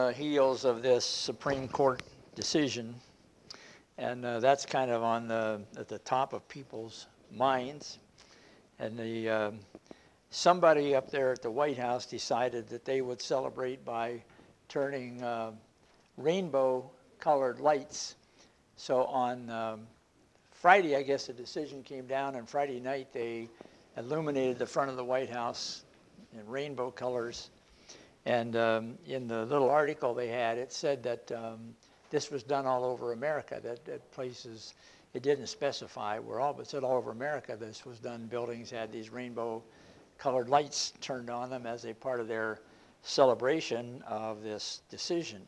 Heels of this Supreme Court decision, and that's kind of at the top of people's minds. And somebody up there at the White House decided that they would celebrate by turning rainbow-colored lights. So on Friday, I guess the decision came down, and Friday night they illuminated the front of the White House in rainbow colors. And in the little article they had, it said that this was done all over America, that places, it didn't specify where all, but it said all over America this was done. Buildings had these rainbow-colored lights turned on them as a part of their celebration of this decision.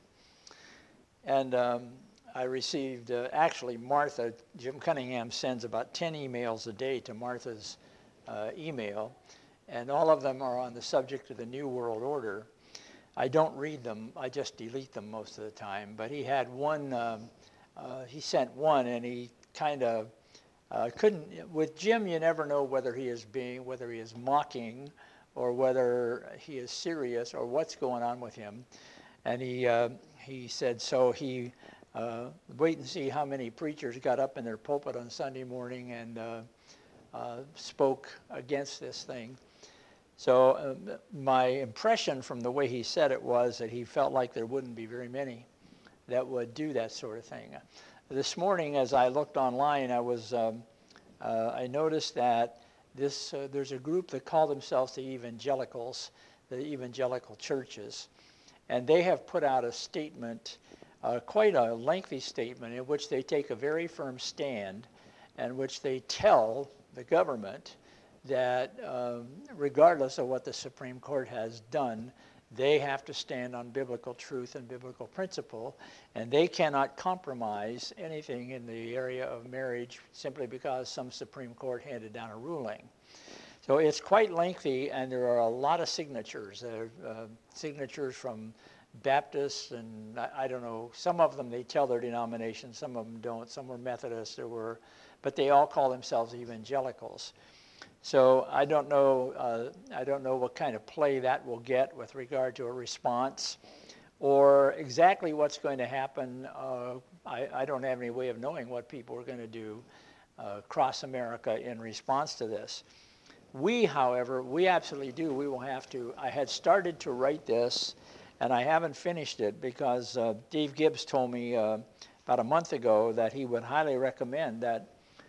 And I received, actually Martha, Jim Cunningham sends about 10 emails a day to Martha's email, and all of them are on the subject of the New World Order. I don't read them, I just delete them most of the time. But he had one, he sent one, and he kind of couldn't, with Jim you never know whether he is mocking or whether he is serious or what's going on with him. And he said, so he wait and see how many preachers got up in their pulpit on Sunday morning and spoke against this thing. So my impression from the way he said it was that he felt like there wouldn't be very many that would do that sort of thing. This morning, as I looked online, I noticed that there's a group that call themselves the evangelicals, the evangelical churches, and they have put out a statement, quite a lengthy statement, in which they take a very firm stand, in which they tell the government that regardless of what the Supreme Court has done, they have to stand on biblical truth and biblical principle, and they cannot compromise anything in the area of marriage simply because some Supreme Court handed down a ruling. So it's quite lengthy, and there are a lot of signatures. There are signatures from Baptists, and I don't know, some of them they tell their denomination, some of them don't. Some were Methodists, but they all call themselves evangelicals. So I don't know what kind of play that will get with regard to a response, or exactly what's going to happen. I don't have any way of knowing what people are going to do across America in response to this. We, however, we absolutely do. We will have to. I had started to write this, and I haven't finished it because Dave Gibbs told me about a month ago that he would highly recommend that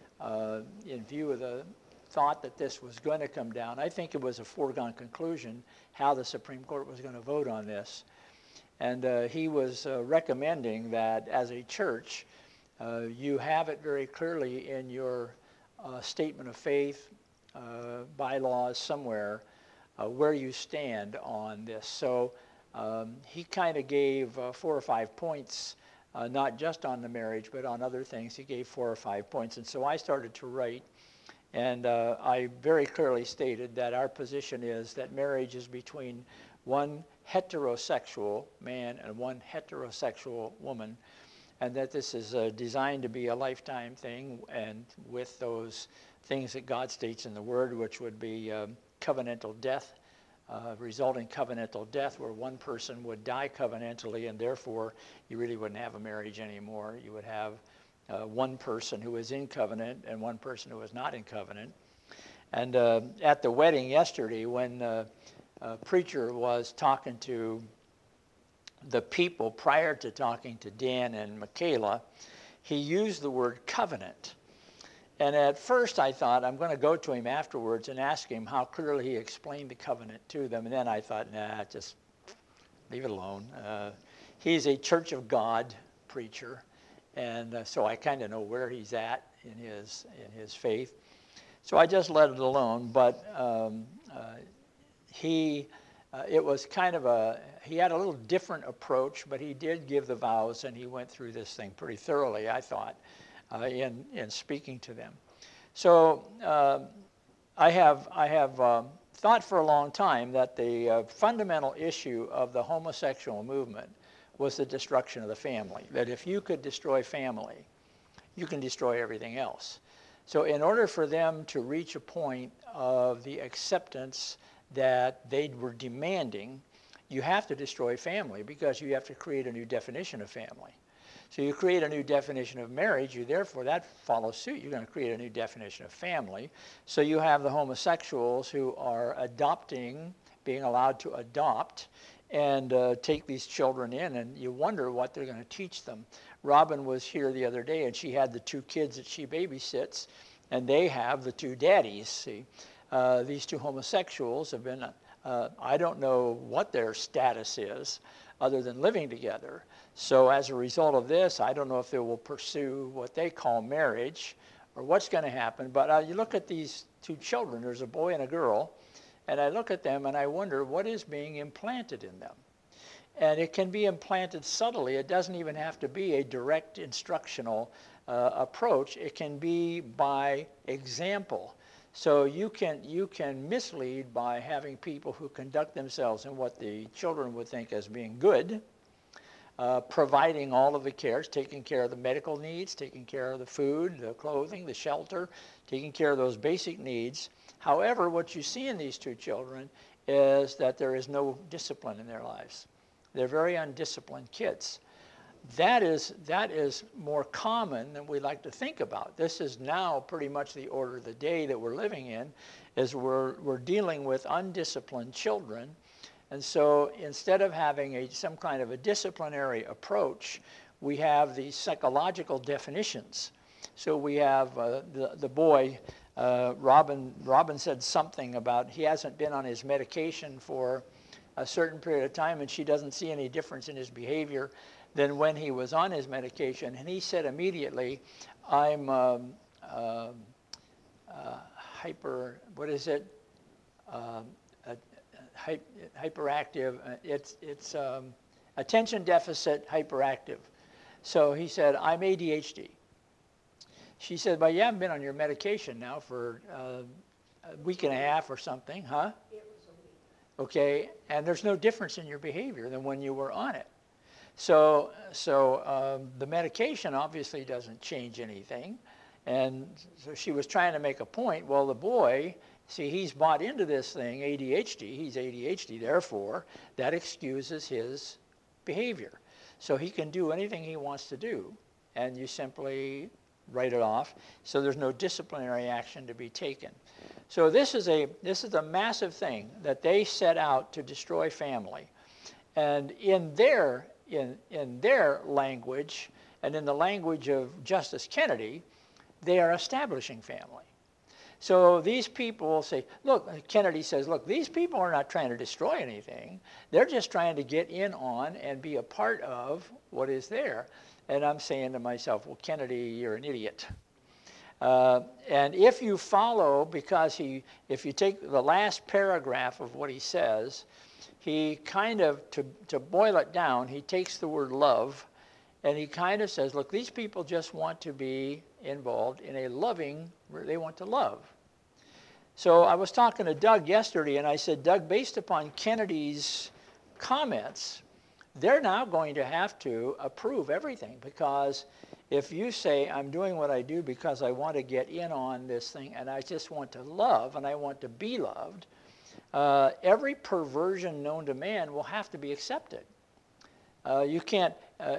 in view of the thought that this was going to come down. I think it was a foregone conclusion how the Supreme Court was going to vote on this. And he was recommending that as a church, you have it very clearly in your statement of faith, bylaws somewhere, where you stand on this. So he kind of gave 4 or 5 points, not just on the marriage, but on other things. He gave 4 or 5 points. And so I started to write. And I very clearly stated that our position is that marriage is between one heterosexual man and one heterosexual woman, and that this is designed to be a lifetime thing, and with those things that God states in the Word, which would be covenantal death, resulting covenantal death, where one person would die covenantally, and therefore you really wouldn't have a marriage anymore. You would have one person who is in covenant and one person who is not in covenant. And at the wedding yesterday, when a preacher was talking to the people prior to talking to Dan and Michaela, he used the word covenant. And at first I thought, I'm going to go to him afterwards and ask him how clearly he explained the covenant to them. And then I thought, nah, just leave it alone. He's a Church of God preacher. And so I kind of know where he's at in his faith. So I just let it alone. But it was kind of he had a little different approach, but he did give the vows, and he went through this thing pretty thoroughly, I thought, in speaking to them. So I have thought for a long time that the fundamental issue of the homosexual movement was the destruction of the family. That if you could destroy family, you can destroy everything else. So in order for them to reach a point of the acceptance that they were demanding, you have to destroy family because you have to create a new definition of family. So you create a new definition of marriage, therefore that follows suit. You're going to create a new definition of family. So you have the homosexuals who are adopting, being allowed to adopt and take these children in, and you wonder what they're going to teach them. Robin was here the other day, and she had the 2 kids that she babysits, and they have the 2 daddies. See, these 2 homosexuals have been, I don't know what their status is other than living together. So as a result of this, I don't know if they will pursue what they call marriage or what's going to happen. But you look at these 2 children, there's a boy and a girl, and I look at them and I wonder what is being implanted in them. And it can be implanted subtly. It doesn't even have to be a direct instructional approach. It can be by example. So you can mislead by having people who conduct themselves in what the children would think as being good, providing all of the cares, taking care of the medical needs, taking care of the food, the clothing, the shelter, taking care of those basic needs. However, what you see in these 2 children is that there is no discipline in their lives. They're very undisciplined kids. That is more common than we like to think about. This is now pretty much the order of the day that we're living in, is we're dealing with undisciplined children. And so instead of having some kind of a disciplinary approach, we have these psychological definitions. So we have the boy, Robin said something about he hasn't been on his medication for a certain period of time, and she doesn't see any difference in his behavior than when he was on his medication. And he said immediately, I'm hyperactive. It's attention deficit hyperactive. So he said, I'm ADHD. She said, but you haven't been on your medication now for a week and a half or something, huh? It was a week. Okay, and there's no difference in your behavior than when you were on it. So the medication obviously doesn't change anything. And so she was trying to make a point. Well, the boy, see, he's bought into this thing, ADHD. He's ADHD, therefore, that excuses his behavior. So he can do anything he wants to do, and you simply write it off. So there's no disciplinary action to be taken. So this is a massive thing that they set out to destroy family. And in their language, and in the language of Justice Kennedy, they are establishing family. So these people will say, look, Kennedy says, look, these people are not trying to destroy anything. They're just trying to get in on and be a part of what is there. And I'm saying to myself, well, Kennedy, you're an idiot. And if you follow, because if you take the last paragraph of what he says, he kind of, to boil it down, he takes the word love, and he kind of says, look, these people just want to be involved in a loving, they want to love. So I was talking to Doug yesterday, and I said, Doug, based upon Kennedy's comments, they're now going to have to approve everything, because if you say, I'm doing what I do because I want to get in on this thing, and I just want to love, and I want to be loved, every perversion known to man will have to be accepted. You can't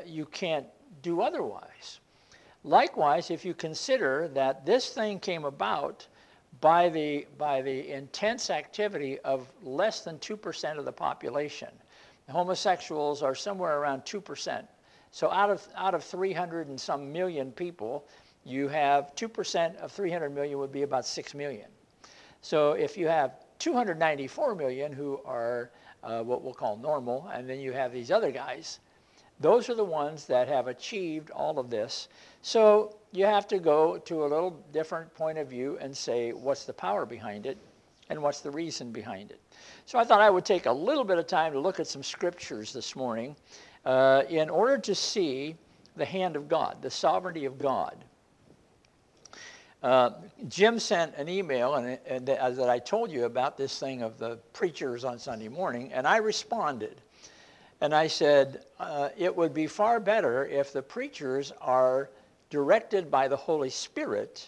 do otherwise. Likewise, if you consider that this thing came about by the intense activity of less than 2% of the population, homosexuals are somewhere around 2%. So out of 300 and some million people, you have 2% of 300 million would be about 6 million. So if you have 294 million who are what we'll call normal, and then you have these other guys, those are the ones that have achieved all of this. So you have to go to a little different point of view and say, what's the power behind it, and what's the reason behind it? So I thought I would take a little bit of time to look at some scriptures this morning in order to see the hand of God, the sovereignty of God. Jim sent an email and that I told you about this thing of the preachers on Sunday morning, and I responded. And I said, it would be far better if the preachers are directed by the Holy Spirit,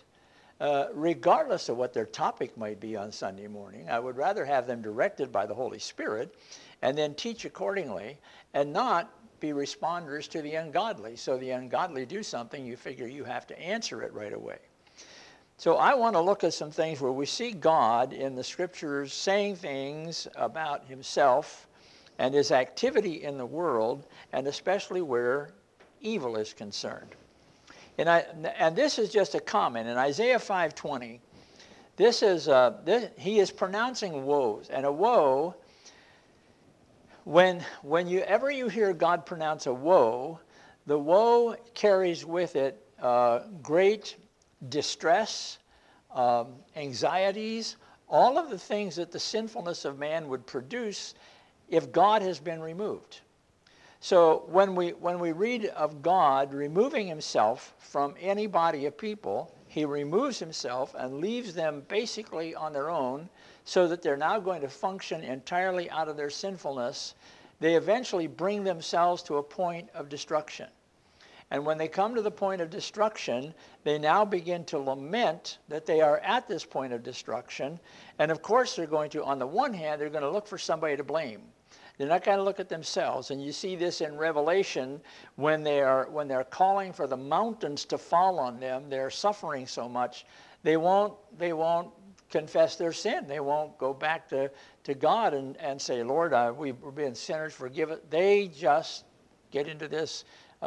regardless of what their topic might be on Sunday morning. I would rather have them directed by the Holy Spirit and then teach accordingly, and not be responders to the ungodly. So the ungodly do something, you figure you have to answer it right away. So I want to look at some things where we see God in the scriptures saying things about himself and his activity in the world, and especially where evil is concerned. And this is just a comment. In Isaiah 5:20, he is pronouncing woes. And a woe, whenever you hear God pronounce a woe, the woe carries with it great distress, anxieties, all of the things that the sinfulness of man would produce if God has been removed. So when we read of God removing himself from any body of people, he removes himself and leaves them basically on their own, so that they're now going to function entirely out of their sinfulness. They eventually bring themselves to a point of destruction. And when they come to the point of destruction, they now begin to lament that they are at this point of destruction. And of course they're going to, on the one hand, they're going to look for somebody to blame. They're not going to look at themselves. And you see this in Revelation when they're calling for the mountains to fall on them. They're suffering so much. They won't confess their sin. They won't go back to God and say, Lord, we've been sinners, forgive it. They just get into this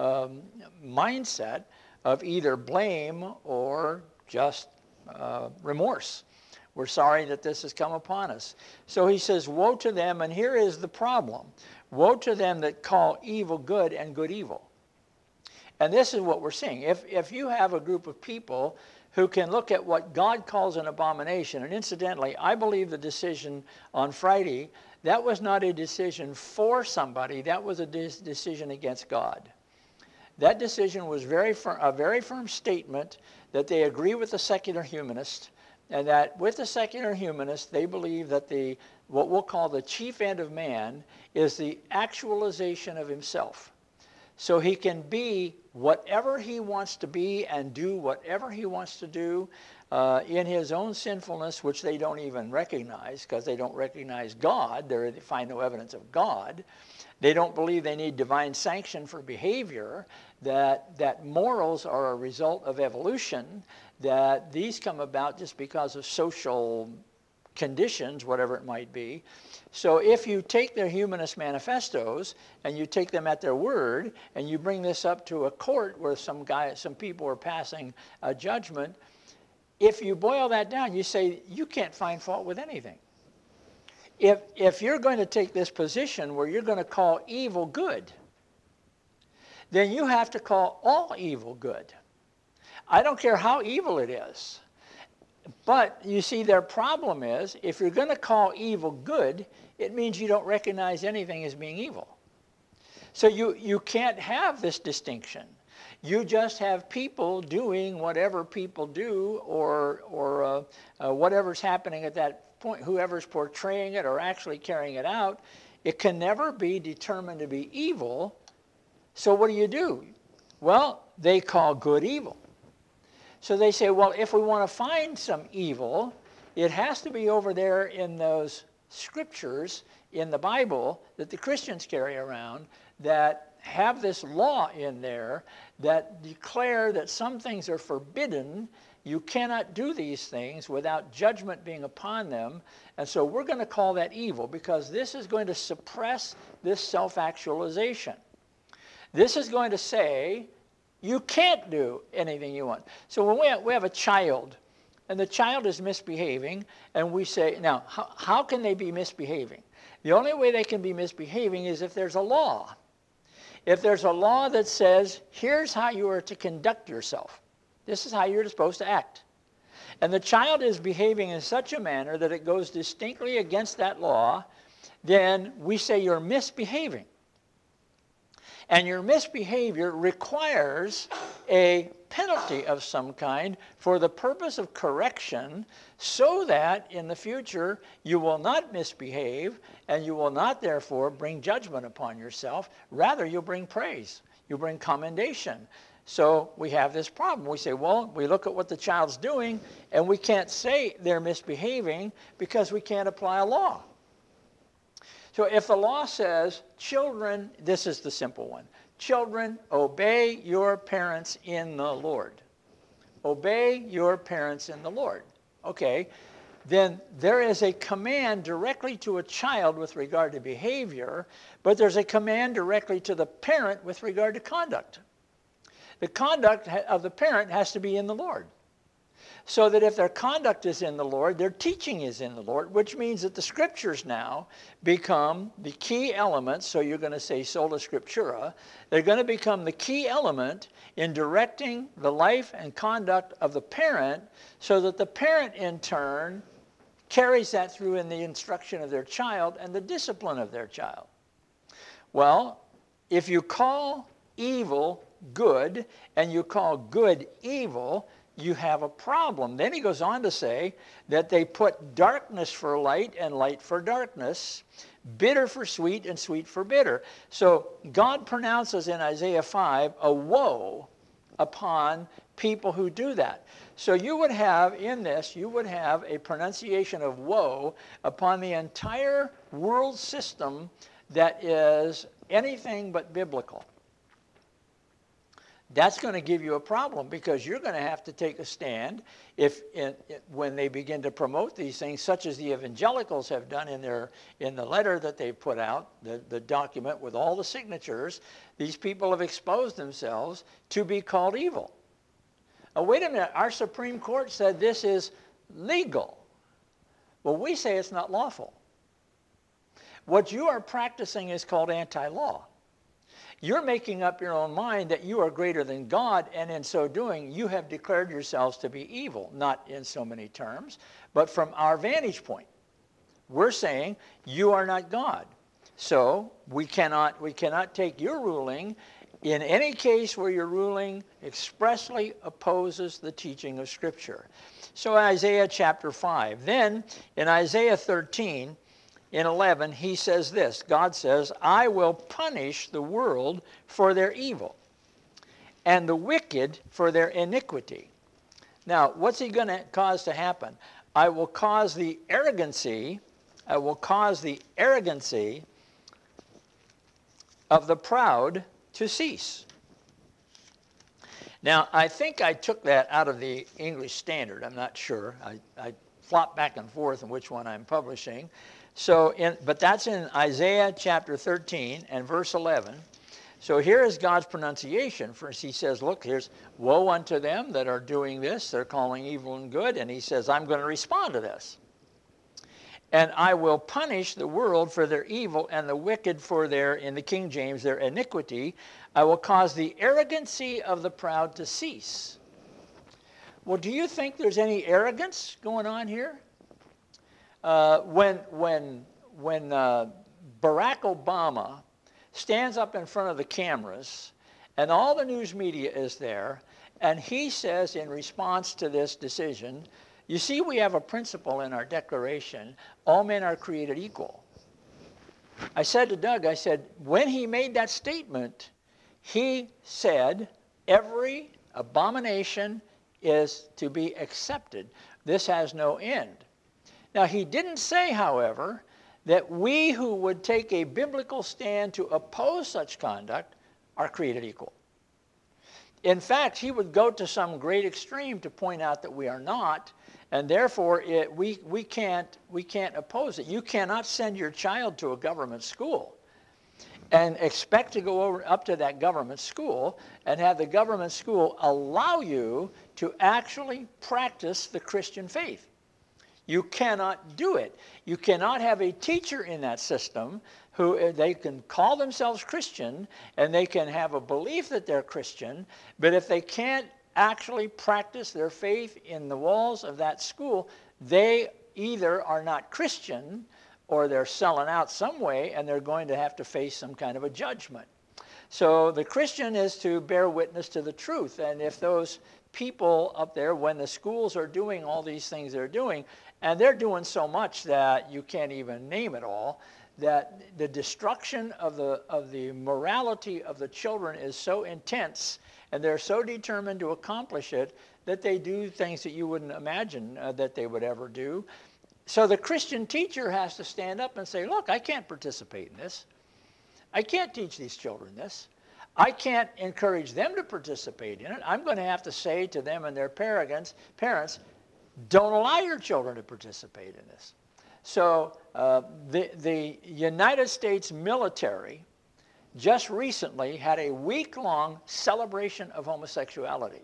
mindset of either blame or just remorse. We're sorry that this has come upon us. So he says, woe to them, and here is the problem. Woe to them that call evil good and good evil. And this is what we're seeing. If you have a group of people who can look at what God calls an abomination, and incidentally, I believe the decision on Friday, that was not a decision for somebody, that was a decision against God. That decision was a very firm statement that they agree with the secular humanist, and that with the secular humanist, they believe that what we'll call the chief end of man is the actualization of himself. So he can be whatever he wants to be and do whatever he wants to do in his own sinfulness, which they don't even recognize because they don't recognize God. They find no evidence of God. They don't believe they need divine sanction for behavior, that morals are a result of evolution, that these come about just because of social conditions, whatever it might be. So if you take their humanist manifestos and you take them at their word and you bring this up to a court where some people are passing a judgment, if you boil that down, you say you can't find fault with anything. If you're going to take this position where you're going to call evil good, then you have to call all evil good. I don't care how evil it is. But you see, their problem is, if you're going to call evil good, it means you don't recognize anything as being evil. So you can't have this distinction. You just have people doing whatever people do, or whatever's happening at that point, whoever's portraying it or actually carrying it out. It can never be determined to be evil. So what do? Well, they call good evil. So they say, well, if we want to find some evil, it has to be over there in those scriptures in the Bible that the Christians carry around that have this law in there that declare that some things are forbidden. You cannot do these things without judgment being upon them. And so we're going to call that evil because this is going to suppress this self-actualization. This is going to say, you can't do anything you want. So when we have a child, and the child is misbehaving, and we say, now, how can they be misbehaving? The only way they can be misbehaving is if there's a law. If there's a law that says, here's how you are to conduct yourself. This is how you're supposed to act. And the child is behaving in such a manner that it goes distinctly against that law, then we say you're misbehaving. And your misbehavior requires a penalty of some kind for the purpose of correction, so that in the future you will not misbehave and you will not therefore bring judgment upon yourself. Rather, you'll bring praise. You'll bring commendation. So we have this problem. We say, well, we look at what the child's doing and we can't say they're misbehaving because we can't apply a law. So if the law says, children, this is the simple one, children, obey your parents in the Lord. Obey your parents in the Lord. Okay, then there is a command directly to a child with regard to behavior, but there's a command directly to the parent with regard to conduct. The conduct of the parent has to be in the Lord. So that if their conduct is in the Lord, their teaching is in the Lord, which means that the scriptures now become the key elements. So you're going to say sola scriptura. They're going to become the key element in directing the life and conduct of the parent, so that the parent in turn carries that through in the instruction of their child and the discipline of their child. Well, if you call evil good and you call good evil, you have a problem. Then he goes on to say that they put darkness for light and light for darkness, bitter for sweet and sweet for bitter. So God pronounces in Isaiah 5 a woe upon people who do that. So you would have in this, you would have a pronunciation of woe upon the entire world system that is anything but biblical. That's going to give you a problem, because you're going to have to take a stand when they begin to promote these things, such as the evangelicals have done in the letter that they put out, the document with all the signatures. These people have exposed themselves to be called evil. Wait a minute, our Supreme Court said this is legal. Well, we say it's not lawful. What you are practicing is called anti-law. You're making up your own mind that you are greater than God, and in so doing, you have declared yourselves to be evil. Not in so many terms, but from our vantage point. We're saying you are not God. So we cannot take your ruling in any case where your ruling expressly opposes the teaching of Scripture. So Isaiah chapter 5. Then in Isaiah 13, in 11, he says this. God says, I will punish the world for their evil and the wicked for their iniquity. Now, what's he going to cause to happen? I will cause the arrogancy of the proud to cease. Now, I think I took that out of the English Standard. I'm not sure. I flop back and forth on which one I'm publishing. But that's in Isaiah chapter 13 and verse 11. So here is God's pronunciation. First he says, look, here's woe unto them that are doing this. They're calling evil and good. And he says, I'm going to respond to this. And I will punish the world for their evil and the wicked for their, in the King James, their iniquity. I will cause the arrogancy of the proud to cease. Well, do you think there's any arrogance going on here? When Barack Obama stands up in front of the cameras and all the news media is there, and he says in response to this decision, you see, we have a principle in our declaration, all men are created equal. I said to Doug, I said, when he made that statement, he said every abomination is to be accepted. This has no end. Now, he didn't say, however, that we who would take a biblical stand to oppose such conduct are created equal. In fact, he would go to some great extreme to point out that we are not, and therefore we can't oppose it. You cannot send your child to a government school and expect to go up to that government school and have the government school allow you to actually practice the Christian faith. You cannot do it. You cannot have a teacher in that system who they can call themselves Christian and they can have a belief that they're Christian, but if they can't actually practice their faith in the walls of that school, they either are not Christian or they're selling out some way and they're going to have to face some kind of a judgment. So the Christian is to bear witness to the truth, and if those people up there, when the schools are doing all these things they're doing, and they're doing so much that you can't even name it all, that the destruction of the morality of the children is so intense, and they're so determined to accomplish it, that they do things that you wouldn't imagine that they would ever do. So the Christian teacher has to stand up and say, look, I can't participate in this. I can't teach these children this. I can't encourage them to participate in it. I'm going to have to say to them and their parents, don't allow your children to participate in this. So the United States military just recently had a week-long celebration of homosexuality.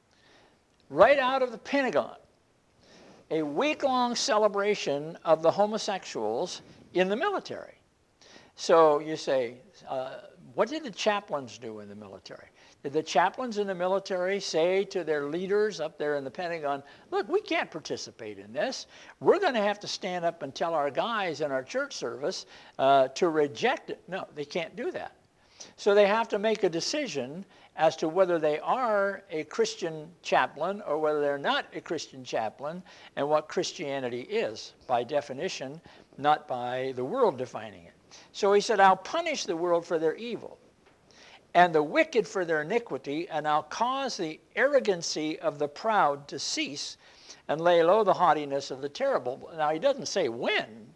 Right out of the Pentagon. A week-long celebration of the homosexuals in the military. So you say, what did the chaplains do in the military? Did the chaplains in the military say to their leaders up there in the Pentagon, look, we can't participate in this. We're going to have to stand up and tell our guys in our church service to reject it. No, they can't do that. So they have to make a decision as to whether they are a Christian chaplain or whether they're not a Christian chaplain, and what Christianity is, by definition, not by the world defining it. So he said, I'll punish the world for their evil, and the wicked for their iniquity, and I'll cause the arrogancy of the proud to cease, and lay low the haughtiness of the terrible. Now, he doesn't say when.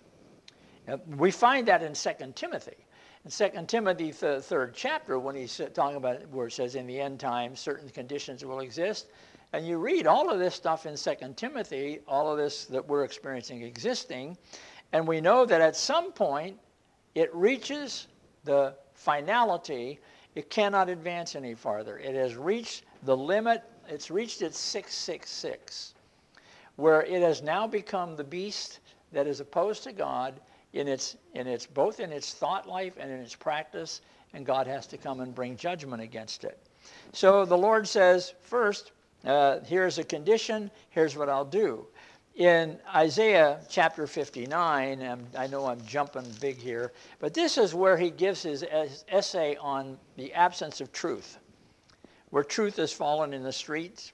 We find that in 2 Timothy. In 2 Timothy, the 3rd chapter, when he's talking about where it says in the end times certain conditions will exist, and you read all of this stuff in 2 Timothy, all of this that we're experiencing existing, and we know that at some point it reaches the finality. It cannot advance any farther. It has reached the limit. It's reached its 666, where it has now become the beast that is opposed to God both in its thought life and in its practice, and God has to come and bring judgment against it. So the Lord says, first, here's a condition, here's what I'll do. In Isaiah chapter 59, and I know I'm jumping big here, but this is where he gives his essay on the absence of truth, where truth has fallen in the streets.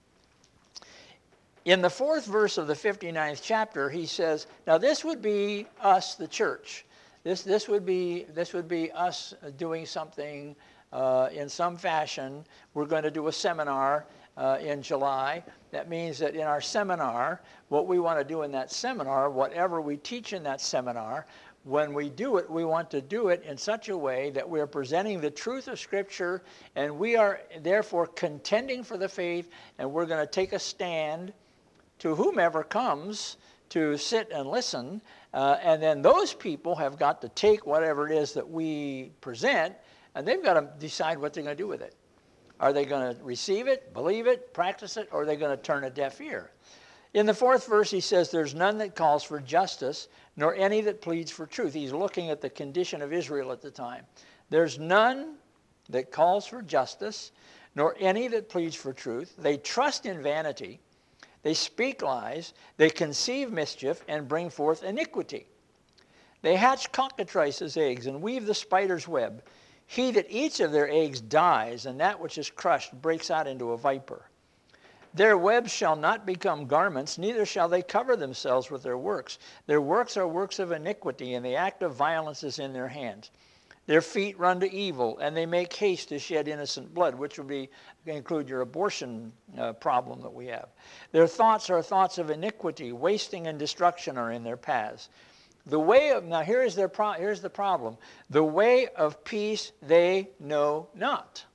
In the 4th verse of the 59th chapter, he says, now this would be us, the church. This would be us doing something in some fashion. We're going to do a seminar in July. That means that in our seminar, what we want to do in that seminar, whatever we teach in that seminar, when we do it, we want to do it in such a way that we are presenting the truth of Scripture, and we are therefore contending for the faith, and we're going to take a stand to whomever comes to sit and listen, and then those people have got to take whatever it is that we present, and they've got to decide what they're going to do with it. Are they going to receive it, believe it, practice it, or are they going to turn a deaf ear? In the 4th verse, he says, there's none that calls for justice, nor any that pleads for truth. He's looking at the condition of Israel at the time. There's none that calls for justice, nor any that pleads for truth. They trust in vanity. They speak lies, they conceive mischief, and bring forth iniquity. They hatch cockatrices' eggs, and weave the spider's web. He that eats of their eggs dies, and that which is crushed breaks out into a viper. Their webs shall not become garments, neither shall they cover themselves with their works. Their works are works of iniquity, and the act of violence is in their hands. Their feet run to evil, and they make haste to shed innocent blood, which would include your abortion problem that we have. Their thoughts are thoughts of iniquity. Wasting and destruction are in their paths. Here's the problem. The way of peace they know not.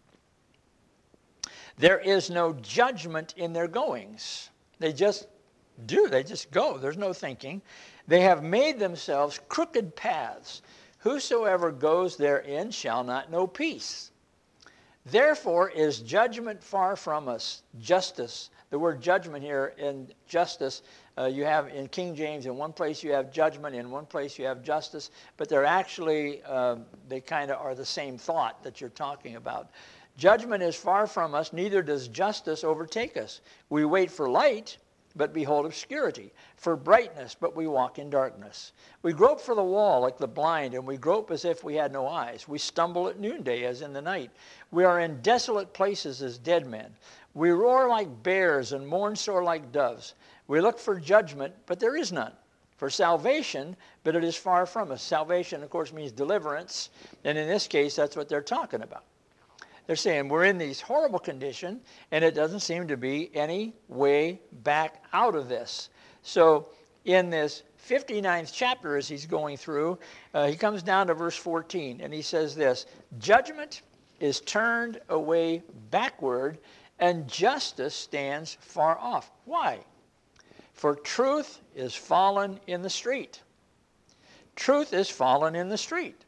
There is no judgment in their goings. They just do. They just go. There's no thinking. They have made themselves crooked paths. Whosoever goes therein shall not know peace. Therefore is judgment far from us. Justice. The word judgment here in justice, you have in King James, in one place you have judgment, in one place you have justice, but they're actually, they kind of are the same thought that you're talking about. Judgment is far from us, neither does justice overtake us. We wait for light, but behold obscurity, for brightness, but we walk in darkness. We grope for the wall like the blind, and we grope as if we had no eyes. We stumble at noonday as in the night. We are in desolate places as dead men. We roar like bears and mourn sore like doves. We look for judgment, but there is none. For salvation, but it is far from us. Salvation, of course, means deliverance, and in this case, that's what they're talking about. They're saying we're in these horrible condition, and it doesn't seem to be any way back out of this. So in this 59th chapter as he's going through, he comes down to verse 14, and he says this, judgment is turned away backward, and justice stands far off. Why? For truth is fallen in the street. Truth is fallen in the street.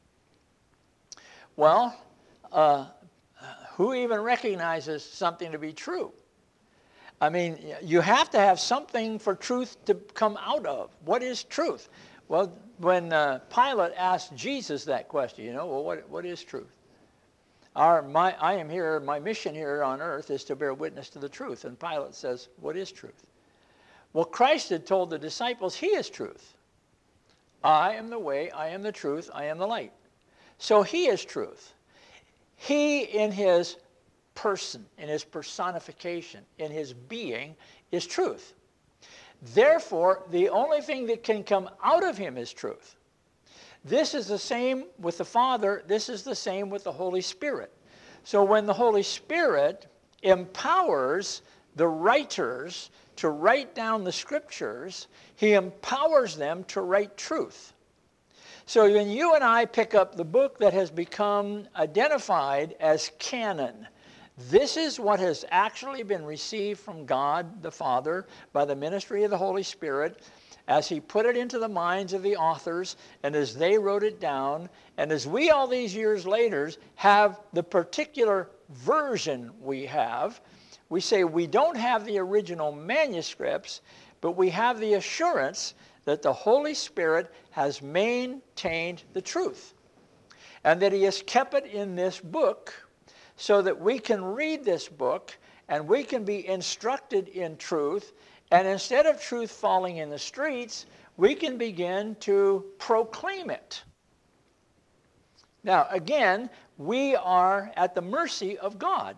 Well, who even recognizes something to be true? I mean, you have to have something for truth to come out of. What is truth? Well, when Pilate asked Jesus that question, well, what is truth? I am here, my mission here on earth is to bear witness to the truth. And Pilate says, what is truth? Well, Christ had told the disciples, he is truth. I am the way, I am the truth, I am the light. So he is truth. He in his person, in his personification, in his being, is truth. Therefore, the only thing that can come out of him is truth. This is the same with the Father. This is the same with the Holy Spirit. So when the Holy Spirit empowers the writers to write down the Scriptures, he empowers them to write truth. So when you and I pick up the book that has become identified as canon, this is what has actually been received from God the Father by the ministry of the Holy Spirit as he put it into the minds of the authors and as they wrote it down, and as we all these years later have the particular version we have. We say we don't have the original manuscripts, but we have the assurance that the Holy Spirit has maintained the truth and that he has kept it in this book so that we can read this book and we can be instructed in truth, and instead of truth falling in the streets, we can begin to proclaim it. Now, again, we are at the mercy of God.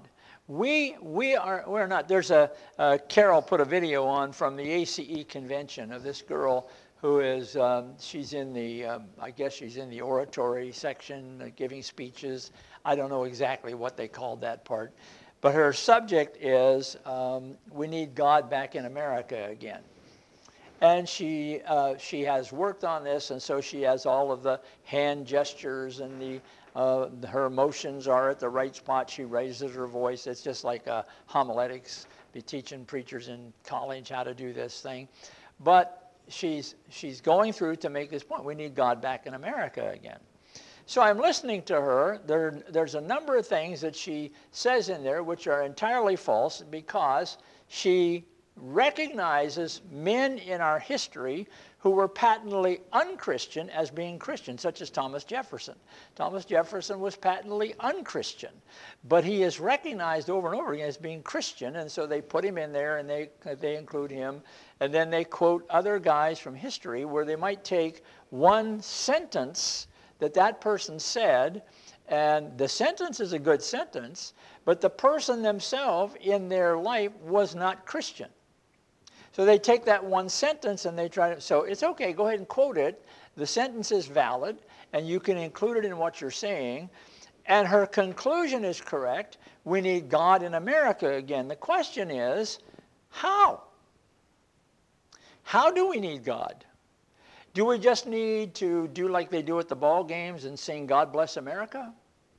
We're not. There's Carol put a video on from the ACE convention of this girl who is, she's in the, I guess she's in the oratory section, giving speeches. I don't know exactly what they called that part. But her subject is, we need God back in America again. And she has worked on this, and so she has all of the hand gestures and her emotions are at the right spot. She raises her voice. It's just like homiletics, be teaching preachers in college how to do this thing. But she's going through to make this point. We need God back in America again. So I'm listening to her. There's a number of things that she says in there which are entirely false because she recognizes men in our history who were patently unchristian as being Christian, such as Thomas Jefferson. Thomas Jefferson was patently unchristian, but he is recognized over and over again as being Christian, and so they put him in there and they include him, and then they quote other guys from history where they might take one sentence that person said, and the sentence is a good sentence, but the person themselves in their life was not Christian. So they take that one sentence and they try to, so it's okay, go ahead and quote it. The sentence is valid, and you can include it in what you're saying. And her conclusion is correct. We need God in America again. The question is, how? How do we need God? Do we just need to do like they do at the ball games and sing God Bless America?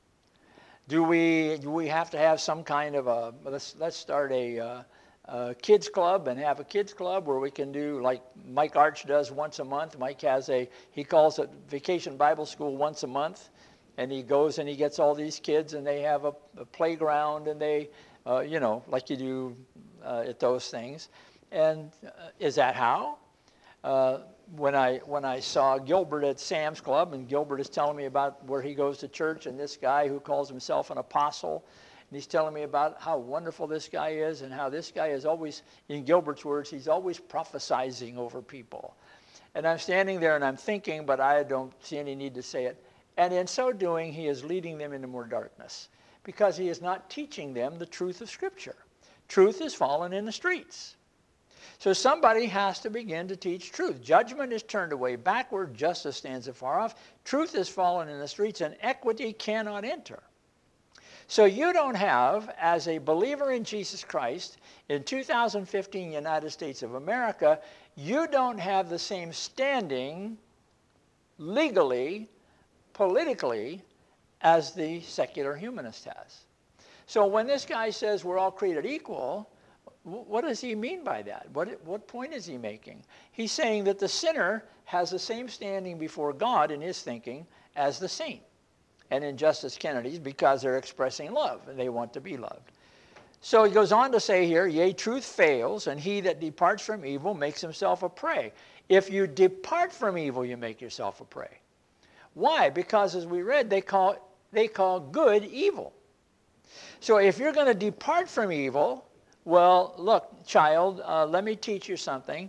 Do we have to have some kind of a, let's start a kids club and have a kids club where we can do like Mike Arch does once a month. Mike has he calls it Vacation Bible School once a month, and he goes and he gets all these kids and they have a playground and they, like you do at those things. And is that how? When I saw Gilbert at Sam's Club, and Gilbert is telling me about where he goes to church, and this guy who calls himself an apostle, and he's telling me about how wonderful this guy is and how this guy is always, in Gilbert's words, he's always prophesizing over people. And I'm standing there and I'm thinking, but I don't see any need to say it. And in so doing, he is leading them into more darkness because he is not teaching them the truth of Scripture. Truth is fallen in the streets. So somebody has to begin to teach truth. Judgment is turned away backward. Justice stands afar off. Truth is fallen in the streets, and equity cannot enter. So you don't have, as a believer in Jesus Christ, in 2015 United States of America, you don't have the same standing legally, politically, as the secular humanist has. So when this guy says we're all created equal, what does he mean by that? What point is he making? He's saying that the sinner has the same standing before God in his thinking as the saint. And in Justice Kennedy's, because they're expressing love and they want to be loved. So he goes on to say here, yea, truth fails, and he that departs from evil makes himself a prey. If you depart from evil, you make yourself a prey. Why? Because as we read, they call good evil. So if you're going to depart from evil, well, look, child, let me teach you something.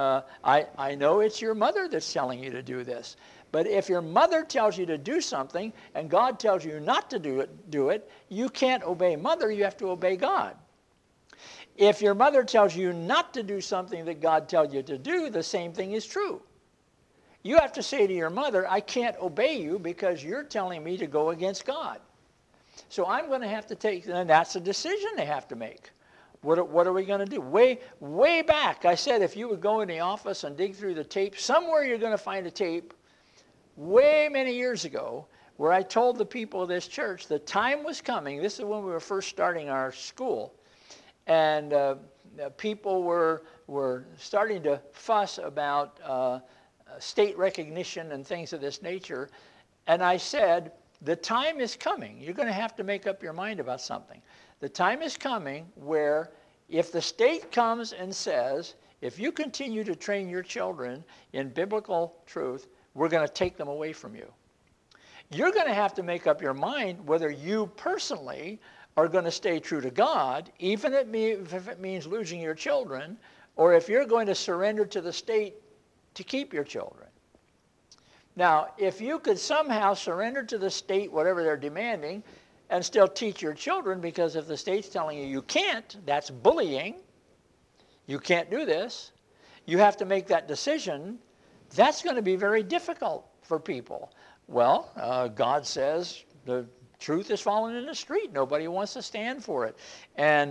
I know it's your mother that's telling you to do this. But if your mother tells you to do something and God tells you not to do it, you can't obey mother, you have to obey God. If your mother tells you not to do something that God tells you to do, the same thing is true. You have to say to your mother, I can't obey you because you're telling me to go against God. So I'm going to have to take, and that's a decision they have to make. What are we going to do? Way back, I said if you would go in the office and dig through the tape, somewhere you're going to find a tape way many years ago where I told the people of this church the time was coming. This is when we were first starting our school. And people were starting to fuss about state recognition and things of this nature. And I said, the time is coming. You're going to have to make up your mind about something. The time is coming where if the state comes and says, if you continue to train your children in biblical truth, we're going to take them away from you. You're going to have to make up your mind whether you personally are going to stay true to God, even if it means losing your children, or if you're going to surrender to the state to keep your children. Now, if you could somehow surrender to the state, whatever they're demanding, and still teach your children, because if the state's telling you can't, that's bullying. You can't do this. You have to make that decision. That's going to be very difficult for people. Well, God says the truth is falling in the street. Nobody wants to stand for it. And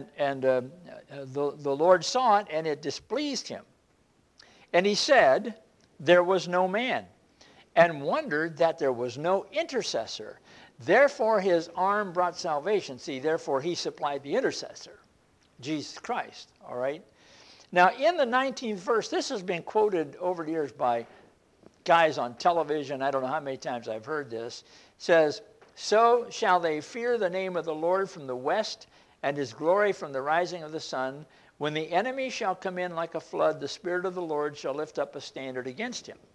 the Lord saw it, and it displeased him. And he said, there was no man, and wondered that there was no intercessor. Therefore his arm brought salvation. See, therefore he supplied the intercessor, Jesus Christ, all right? Now, in the 19th verse, this has been quoted over the years by guys on television. I don't know how many times I've heard this. It says, so shall they fear the name of the Lord from the west, and his glory from the rising of the sun. When the enemy shall come in like a flood, the Spirit of the Lord shall lift up a standard against him.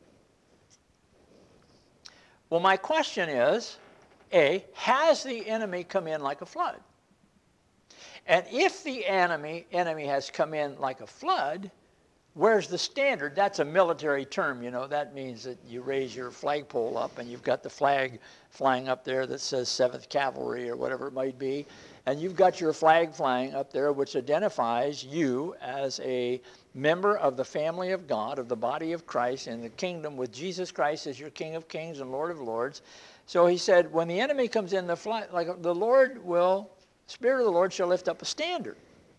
Well, my question is, A, has the enemy come in like a flood? And if the enemy has come in like a flood, where's the standard? That's a military term, you know. That means that you raise your flagpole up and you've got the flag flying up there that says 7th Cavalry or whatever it might be. And you've got your flag flying up there which identifies you as a member of the family of God, of the body of Christ, in the kingdom with Jesus Christ as your King of Kings and Lord of Lords. So he said, when the enemy comes in, the Lord will, Spirit of the Lord shall lift up a standard.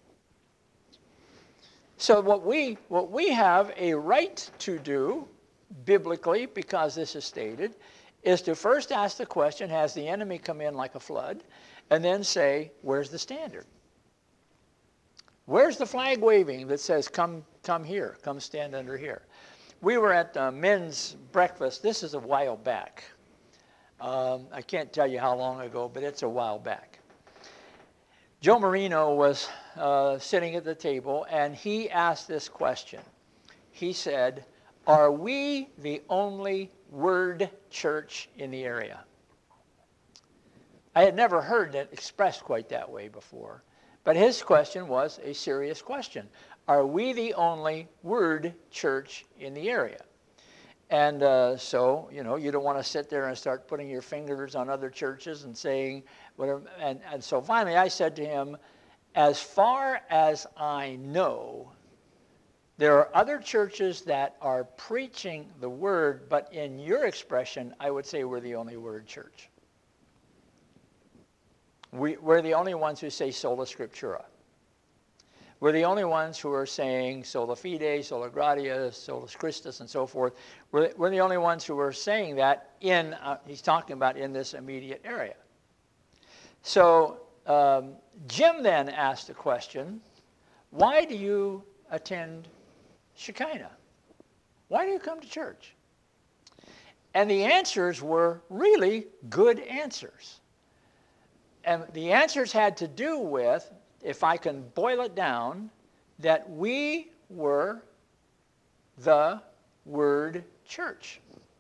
So what we have a right to do, biblically, because this is stated, is to first ask the question, has the enemy come in like a flood? And then say, where's the standard? Where's the flag waving that says, come here, come stand under here? We were at men's breakfast. This is a while back. I can't tell you how long ago, but it's a while back. Joe Marino was sitting at the table, and he asked this question. He said, are we the only Word church in the area? I had never heard it expressed quite that way before. But his question was a serious question. Are we the only Word church in the area? And so, you know, you don't want to sit there and start putting your fingers on other churches and saying whatever. And so finally I said to him, as far as I know, there are other churches that are preaching the Word, but in your expression, I would say we're the only Word church. We're the only ones who say sola scriptura. We're the only ones who are saying sola fide, sola gratia, solus Christus, and so forth. We're the only ones who are saying that he's talking about in this immediate area. So Jim then asked the question, why do you attend Shekinah? Why do you come to church? And the answers were really good answers. And the answers had to do with, if I can boil it down, that we were the Word Church.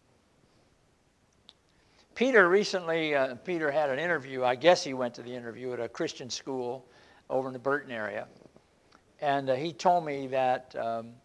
Peter recently, Peter had an interview, I guess he went to the interview at a Christian school over in the Burton area. And he told me that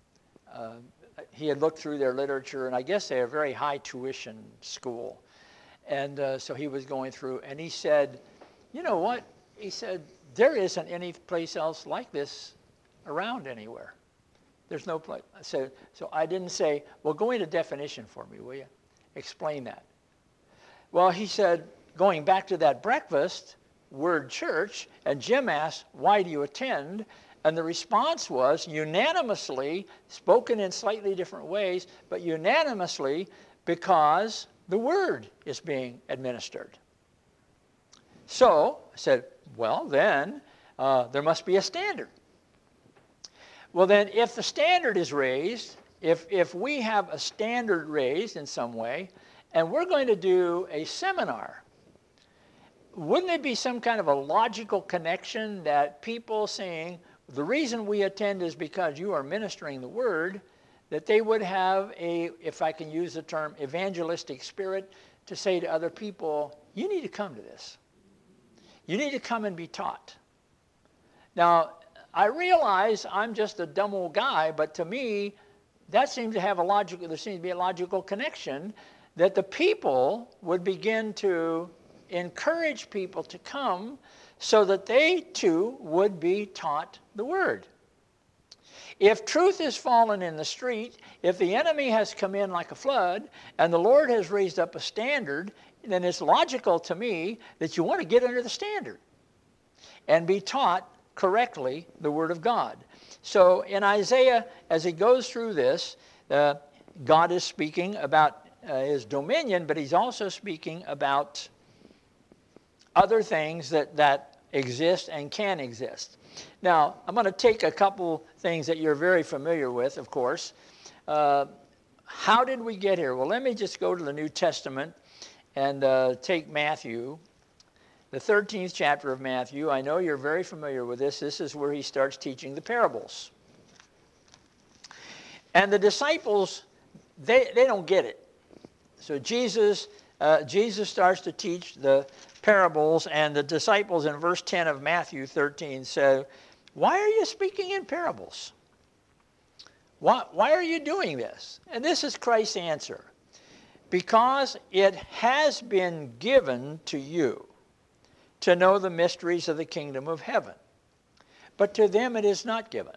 he had looked through their literature, and I guess they're a very high tuition school. And so he was going through, and he said, you know what? He said, there isn't any place else like this around anywhere. There's no place. So I didn't say, well, go into definition for me, will you? Explain that. Well, he said, going back to that breakfast, Word Church, and Jim asked, why do you attend? And the response was unanimously, spoken in slightly different ways, but unanimously because the Word is being administered. So I said, well, then there must be a standard. Well, then if the standard is raised, if we have a standard raised in some way, and we're going to do a seminar, wouldn't it be some kind of a logical connection that people saying, the reason we attend is because you are ministering the Word, that they would have a, if I can use the term, evangelistic spirit to say to other people, you need to come to this. You need to come and be taught. Now, I realize I'm just a dumb old guy, but to me, that seems to have there seems to be a logical connection that the people would begin to encourage people to come so that they too would be taught the Word. If truth is fallen in the street, if the enemy has come in like a flood, and the Lord has raised up a standard, then it's logical to me that you want to get under the standard and be taught correctly the Word of God. So in Isaiah, as he goes through this, God is speaking about his dominion, but he's also speaking about other things that exist and can exist. Now, I'm going to take a couple things that you're very familiar with, of course. How did we get here? Well, let me just go to the New Testament and take Matthew, the 13th chapter of Matthew. I know you're very familiar with this. This is where he starts teaching the parables. And the disciples, they don't get it. So Jesus starts to teach the parables, and the disciples in verse 10 of Matthew 13 say, why are you speaking in parables? Why are you doing this? And this is Christ's answer. Because it has been given to you to know the mysteries of the kingdom of heaven, but to them it is not given.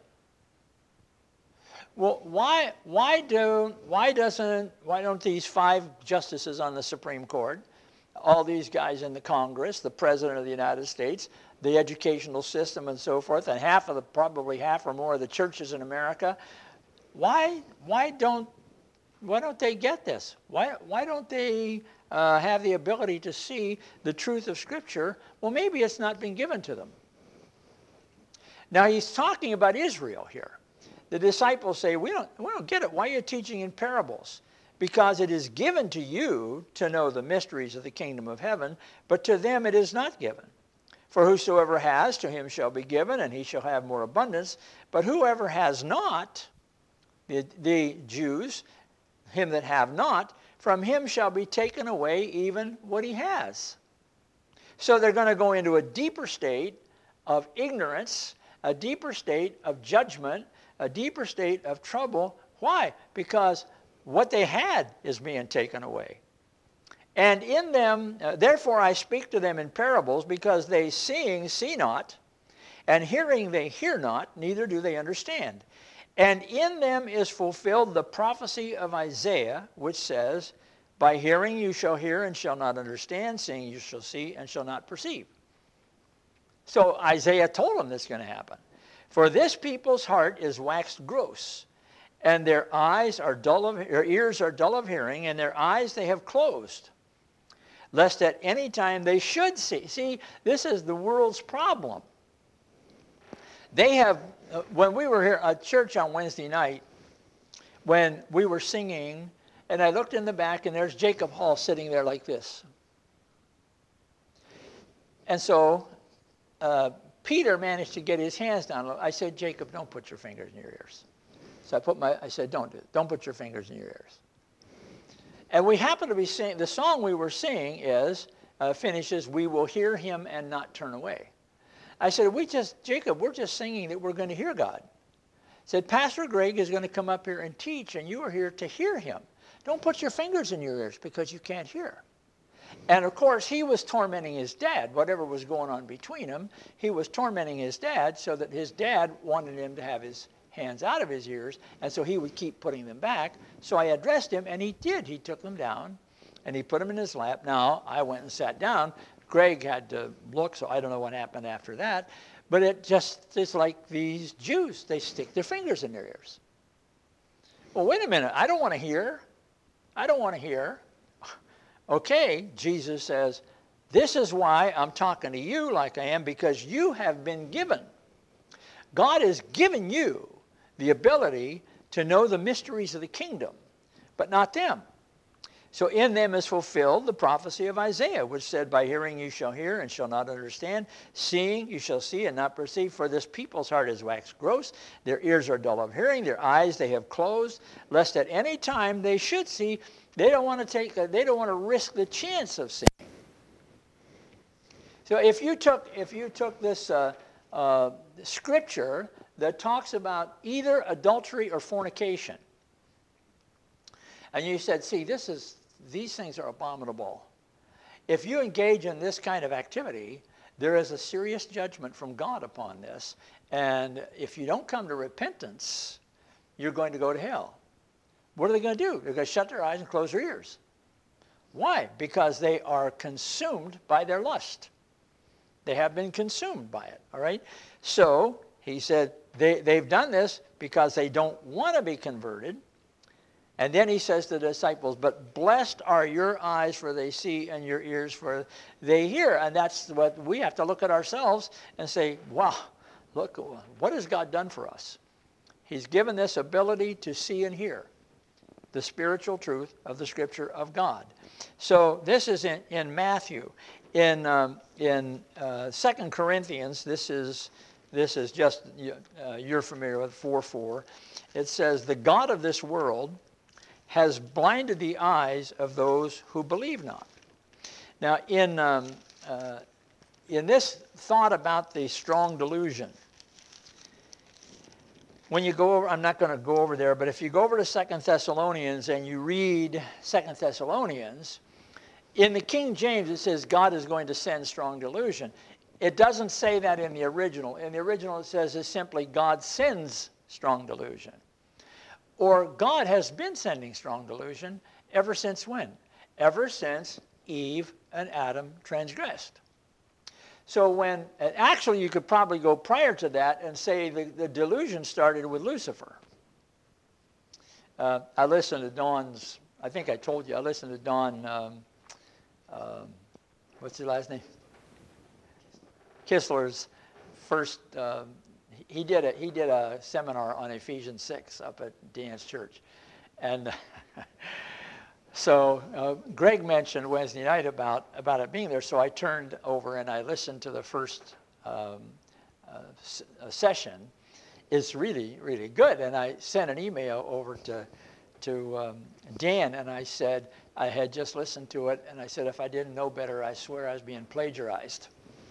Well, why don't these 5 justices on the Supreme Court, all these guys in the Congress, the President of the United States, the educational system and so forth, and probably half or more of the churches in America, why don't they get this? Why don't they have the ability to see the truth of Scripture? Well, maybe it's not been given to them. Now he's talking about Israel here. The disciples say, we don't get it. Why are you teaching in parables? Because it is given to you to know the mysteries of the kingdom of heaven, but to them it is not given. For whosoever has, to him shall be given, and he shall have more abundance. But whoever has not, the Jews, him that have not, from him shall be taken away even what he has. So they're going to go into a deeper state of ignorance, a deeper state of judgment, a deeper state of trouble. Why? Because what they had is being taken away. And in them, therefore I speak to them in parables, because they seeing see not, and hearing they hear not, neither do they understand. And in them is fulfilled the prophecy of Isaiah, which says, by hearing you shall hear and shall not understand, seeing you shall see and shall not perceive. So Isaiah told them this is going to happen. For this people's heart is waxed gross, and their ears are dull of hearing, and their eyes they have closed, lest at any time they should see. See, this is the world's problem. They have, when we were here at church on Wednesday night, when we were singing, and I looked in the back, and there's Jacob Hall sitting there like this. And so Peter managed to get his hands down. I said, Jacob, don't put your fingers in your ears. So I said, don't do it. Don't put your fingers in your ears. And we happened to be singing, the song we were singing finishes, we will hear him and not turn away. I said, Jacob, we're just singing that we're going to hear God. I said, Pastor Greg is going to come up here and teach, and you are here to hear him. Don't put your fingers in your ears because you can't hear. And of course, he was tormenting his dad. Whatever was going on between them, he was tormenting his dad so that his dad wanted him to have his hands out of his ears, and so he would keep putting them back. So I addressed him, and he did. He took them down, and he put them in his lap. Now, I went and sat down. Greg had to look, so I don't know what happened after that. But it just is like these Jews. They stick their fingers in their ears. Well, wait a minute. I don't want to hear. I don't want to hear. Okay, Jesus says, this is why I'm talking to you like I am, because you have been given. God has given you the ability to know the mysteries of the kingdom, but not them. So in them is fulfilled the prophecy of Isaiah, which said, by hearing you shall hear and shall not understand, seeing you shall see and not perceive, for this people's heart is waxed gross, their ears are dull of hearing, their eyes they have closed, lest at any time they should see. They don't want to risk the chance of seeing. So if you took this scripture that talks about either adultery or fornication, and you said, see, these things are abominable. If you engage in this kind of activity, there is a serious judgment from God upon this. And if you don't come to repentance, you're going to go to hell. What are they going to do? They're going to shut their eyes and close their ears. Why? Because they are consumed by their lust. They have been consumed by it, all right? So he said they've done this because they don't want to be converted. And then he says to the disciples, but blessed are your eyes for they see and your ears for they hear. And that's what we have to look at ourselves and say, wow, look, what has God done for us? He's given this ability to see and hear the spiritual truth of the Scripture of God. So this is in Matthew. In 2 Corinthians, this is just, you're familiar with 4:4. It says, the God of this world has blinded the eyes of those who believe not. Now, in this thought about the strong delusion, when you go over, I'm not going to go over there, but if you go over to 2 Thessalonians and you read 2 Thessalonians, in the King James it says God is going to send strong delusion. It doesn't say that in the original. In the original it says it's simply God sends strong delusion. Or God has been sending strong delusion ever since when? Ever since Eve and Adam transgressed. So when, actually you could probably go prior to that and say the delusion started with Lucifer. I listened to Don's, I think I told you, I listened to Don, what's his last name? Kistler's first, he did a seminar on Ephesians 6 up at Dan's church. And so Greg mentioned Wednesday night about it being there, so I turned over and I listened to the first session. It's really, really good. And I sent an email over to Dan, and I said, I had just listened to it, and I said, if I didn't know better, I swear I was being plagiarized.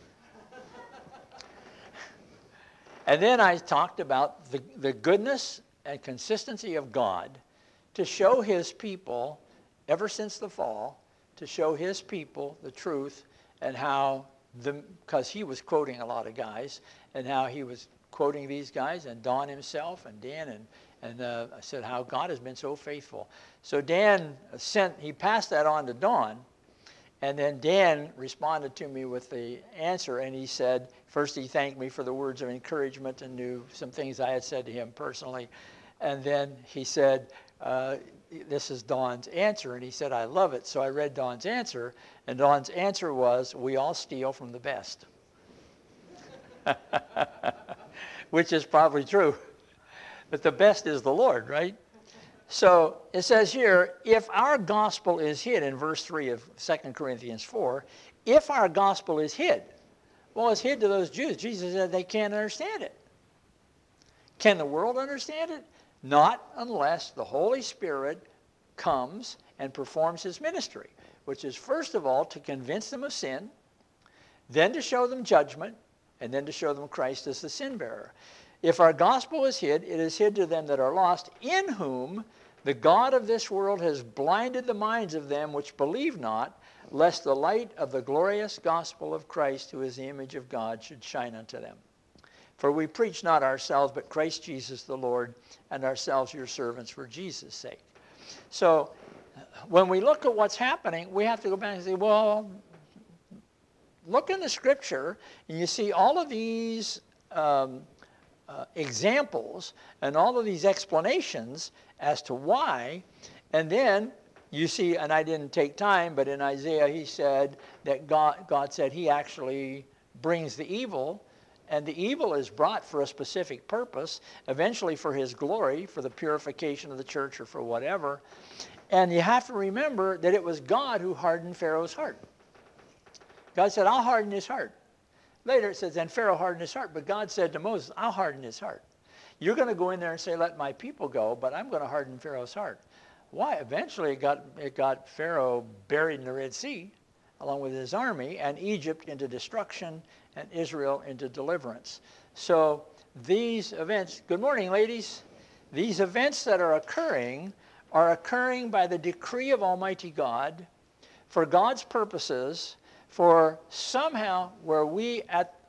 And then I talked about the goodness and consistency of God to show his people, ever since the fall, to show his people the truth and how, because he was quoting a lot of guys, and how he was quoting these guys, and Don himself, and Dan, and I said how God has been so faithful. So Dan he passed that on to Don, And then Dan responded to me with the answer, and he said, first he thanked me for the words of encouragement and knew some things I had said to him personally. And then he said, this is Don's answer. And he said, I love it. So I read Don's answer, and Don's answer was, we all steal from the best. Which is probably true. But the best is the Lord, right? So it says here, if our gospel is hid, in verse 3 of 2 Corinthians 4, if our gospel is hid, well, it's hid to those Jews. Jesus said they can't understand it. Can the world understand it? Not unless the Holy Spirit comes and performs his ministry, which is first of all to convince them of sin, then to show them judgment, and then to show them Christ as the sin bearer. If our gospel is hid, it is hid to them that are lost, in whom the God of this world has blinded the minds of them which believe not, lest the light of the glorious gospel of Christ, who is the image of God, should shine unto them. For we preach not ourselves, but Christ Jesus the Lord, and ourselves your servants for Jesus' sake. So when we look at what's happening, we have to go back and say, well, look in the Scripture, and you see all of these examples and all of these explanations as to why, and then you see, and I didn't take time, but in Isaiah he said that God said he actually brings the evil, and the evil is brought for a specific purpose, eventually for his glory, for the purification of the church or for whatever. And you have to remember that it was God who hardened Pharaoh's heart. God said, I'll harden his heart. Later it says, and Pharaoh hardened his heart, but God said to Moses, I'll harden his heart. You're going to go in there and say, let my people go, but I'm going to harden Pharaoh's heart. Why? Eventually it got Pharaoh buried in the Red Sea, along with his army, and Egypt into destruction, and Israel into deliverance. So these events, good morning, ladies. These events that are occurring by the decree of Almighty God, for God's purposes, for somehow when we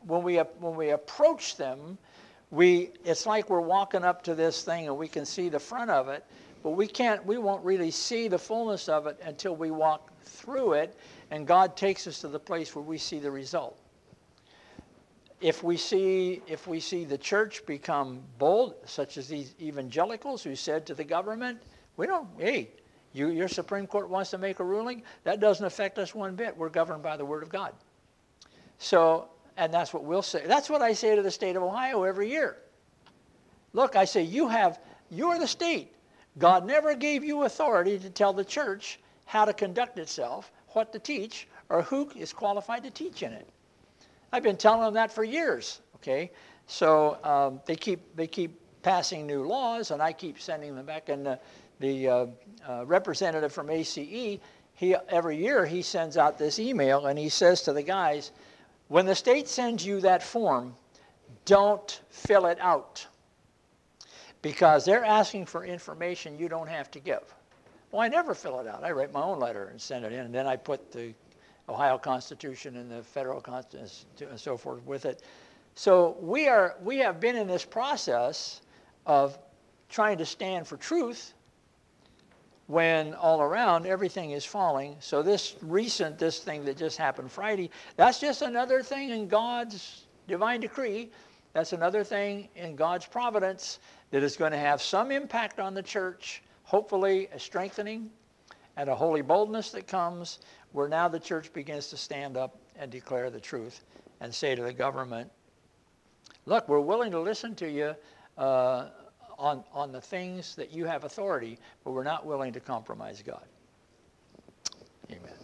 approach them, it's like we're walking up to this thing and we can see the front of it, but we won't really see the fullness of it until we walk through it, and God takes us to the place where we see the result. If we see the church become bold, such as these evangelicals who said to the government, your Supreme Court wants to make a ruling, that doesn't affect us one bit. We're governed by the Word of God. So, and that's what we'll say. That's what I say to the state of Ohio every year. Look, I say, you're the state. God never gave you authority to tell the church how to conduct itself, what to teach, or who is qualified to teach in it. I've been telling them that for years, okay? So they keep passing new laws, and I keep sending them back. And the representative from ACE, every year he sends out this email, and he says to the guys, when the state sends you that form, don't fill it out, because they're asking for information you don't have to give. Well, I never fill it out. I write my own letter and send it in, and then I put the Ohio Constitution and the federal Constitution and so forth with it. So we have been in this process of trying to stand for truth when all around everything is falling. So this thing that just happened Friday, that's just another thing in God's divine decree. That's another thing in God's providence that is going to have some impact on the church, hopefully a strengthening and a holy boldness that comes, where now the church begins to stand up and declare the truth and say to the government, look, we're willing to listen to you on the things that you have authority, but we're not willing to compromise God. Amen.